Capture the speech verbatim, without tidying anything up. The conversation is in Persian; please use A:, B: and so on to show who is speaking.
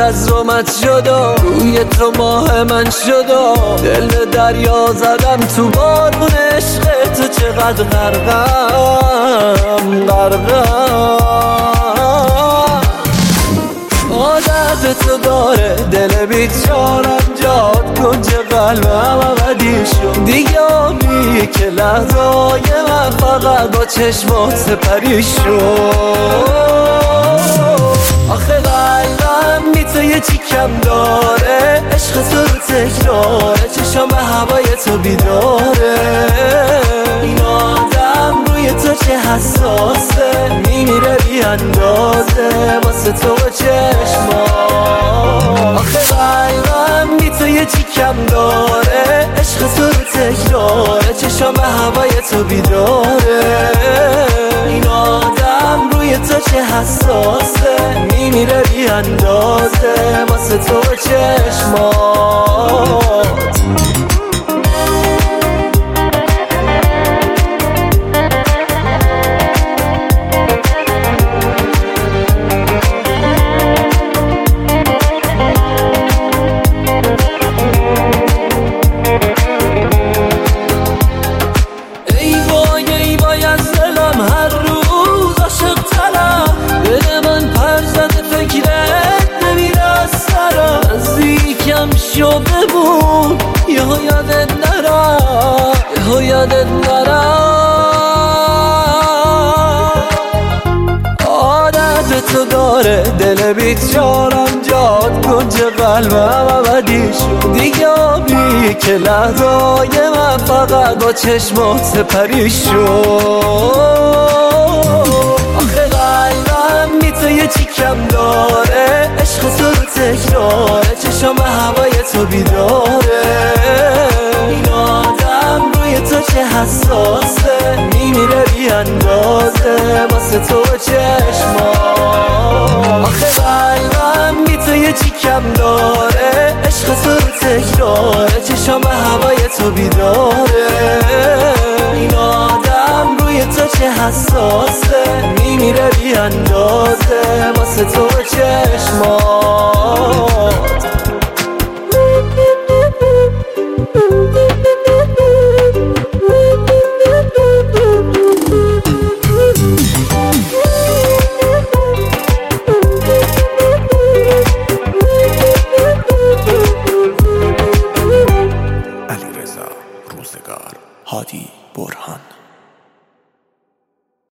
A: از رومت شد و روی تو ماه من شد و دل به دریا زدم تو بارون عشق تو. چقدر غرقم غرقم عادت تو داره دل بیچارم جاد کنج قلبم عوضی شد دیگه آبی که لحظه های من فقط با چشمات سپری شد. آخه قلبم بی تو یه چی کم داره عشق تو رو تکراره چشم به هوای تو بیداره این آدم روی تو چه حساسه میمیره بی اندازه واسه تو و چشمات. آخه قلبم بی تو یه چی کم داره عشق تو رو تکراره چشم به هوای تو بیداره این آدم روی تو چه حساسه میمیره بی اندازه واسه تو و چشمات. شو ببون یه یادت نرم یه یادت نرم عادت تو داره دل بیچارم جاد کنج قلبم عوضی شد دیگه آبی که لحظه های من فقط با چشمات سپری شد. آخه قلبم بی تو یه چی کم داره عشق تو رو تکراره چشم به هوای تو بیداره این آدم روی تو چه حساسه میمیره بی اندازه واسه تو و چشمات. آخه قلبم بی تو یه چی کم داره عشق تو رو تکراره چشم به هوای تو بیداره این آدم روی تو چه حساسه میمیره بی اندازه واسه تو و چشمات.
B: علیرضا روزگار، هادی برهان.